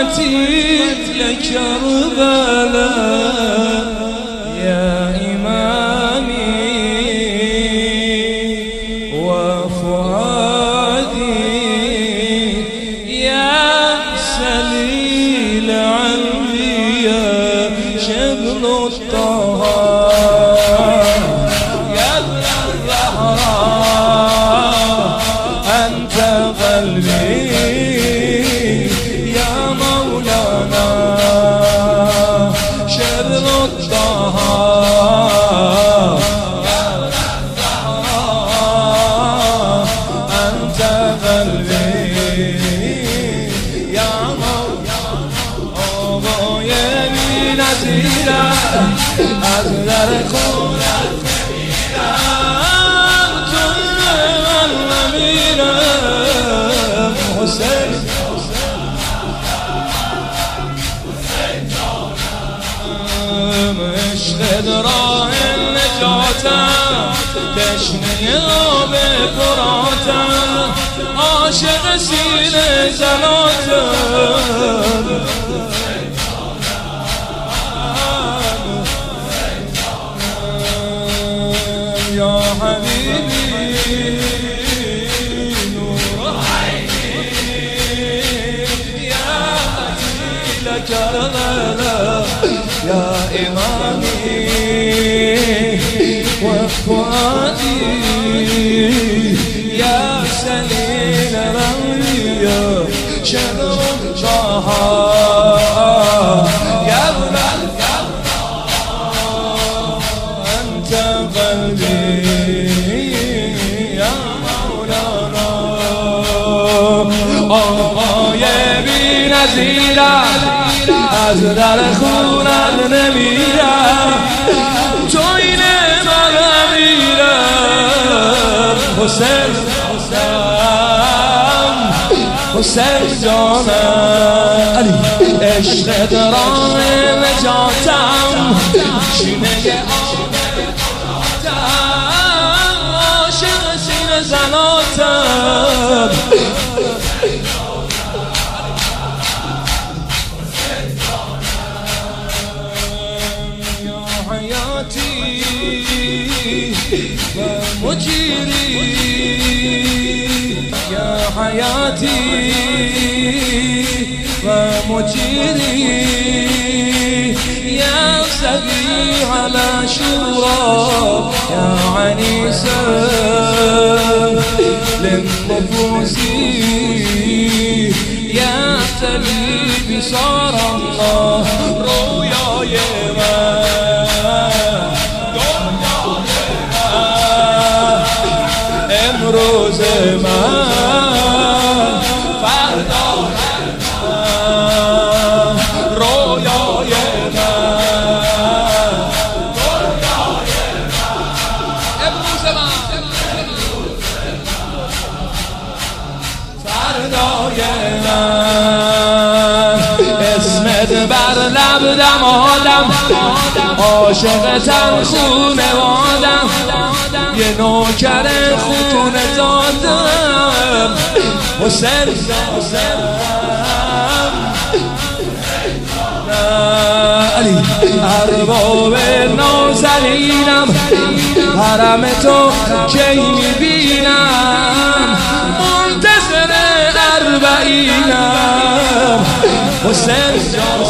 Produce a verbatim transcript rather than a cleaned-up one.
أمتي لكربلاء يا إمامي وفؤادي يا سليل علمي يا شبل الطهار يا ابن الزهراء أنت قلبي يا مولانا شبل الطهار يا ابن الزهراء أنت قلبي يا مولانا يا من أزيلا أزدر خونك كبيرا تنم الأميرا حسين عشق راه النجاتم تشنه به فراتم عاشق سینه زلاتم یا حبیبی نور عینی یا قتیل کربلا یا امامی وفؤادی یا سلیل روی یا شبل الطهار یا ابن أنت قلبي يا مولانا آقای بی‌نظیرم از در خونت نمیرم تو این من امیرم حسین حسین جانم عشق راه نجاتم شینه عاشق سینه زناتم یا حیاتی و مجیری یا حیاتی و مجیری يا سبيح العاشوراء يا عنيسا للنفوس يا طبيبي صار الله رؤياي امروز من فردا رویای اسمت بر لب دمادم عاشقتم خونه وادم یه نوکر خونه زادم حسین علی ارباب نازنینم حرم تو کی میبینم منتظر اربعینم حسین